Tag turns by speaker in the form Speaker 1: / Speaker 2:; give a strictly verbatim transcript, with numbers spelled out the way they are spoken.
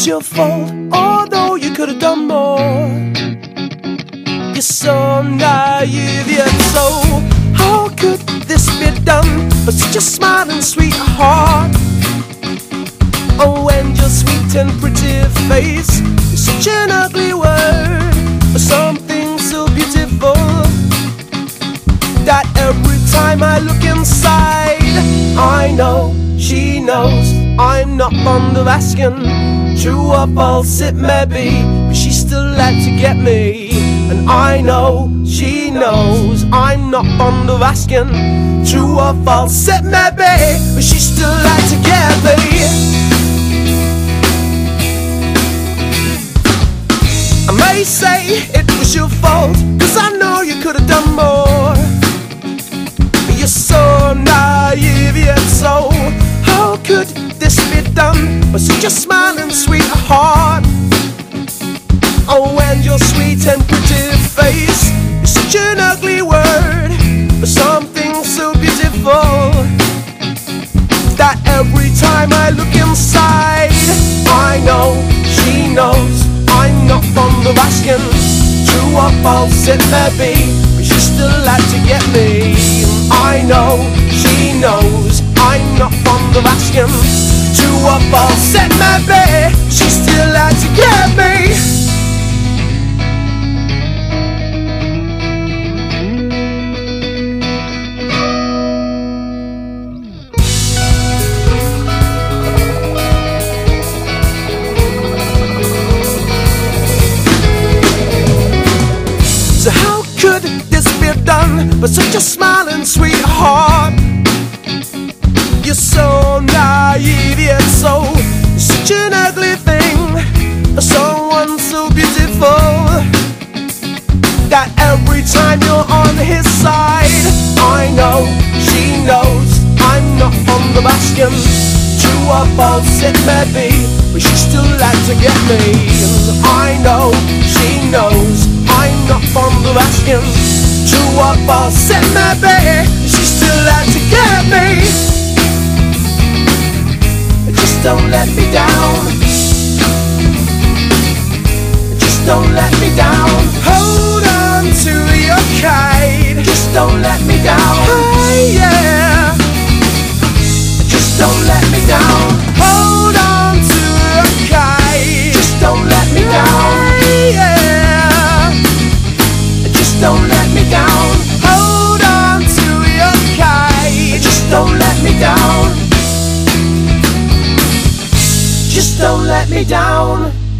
Speaker 1: was your fault, although you could have done more. You're so naive yet so, how could this be done? But such a smiling sweet heart. Oh, and your sweet and pretty face is such an ugly word, but something so beautiful that every time I look inside, I know, she knows, I'm not fond of asking. True or false it may be, but she's still out to get me. And I know, she knows, I'm not fond of asking. True or false it may be, but she's still out to get me. I may say it was your fault, cause I know you could have done more. You're so naive yet so, how could this be done? But such a smiling sweet heart. Oh, and your sweet and pretty face is such an ugly word, but something so beautiful that every time I look inside, I know, she knows, I'm not fond of asking. True or false it may be, but she's still out to get me. I know, she knows, I'm not fond of asking. True or false it may be, she's still out to get me. So how could this be done? But such a smiling sweet heart. You're so naive yet so, such an ugly thing. Someone so beautiful that every time you're on his side, I know, she knows, I'm not fond of asking. True or false it may be, but she's still out to get me. I know, she knows, I'm not fond of asking. True or false it may be, she's still out to get me. Just don't let me down. Just don't let me down. Hold on to your kite. Just don't let me down. Hey, yeah. Just don't let me down. Hold on to your kite. Just don't let me down. Hey, yeah. Just don't let me down. Hold on to your kite. Just don't let me down. Just don't let me down.